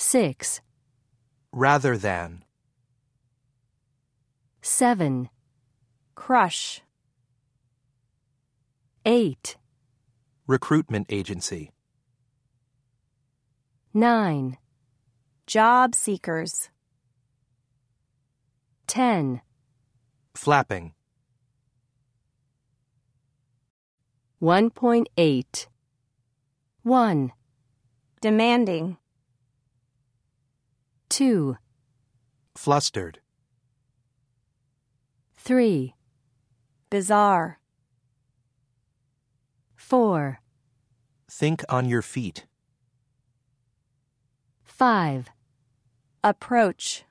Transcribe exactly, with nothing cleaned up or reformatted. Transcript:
Six. Rather than. Seven. Crush. Eight. Recruitment agency. Nine. Job seekers. Ten. Flapping. One point eight. One. Demanding. Two. Flustered. Three. Bizarre. Four. Think on your feet. Five. Approach.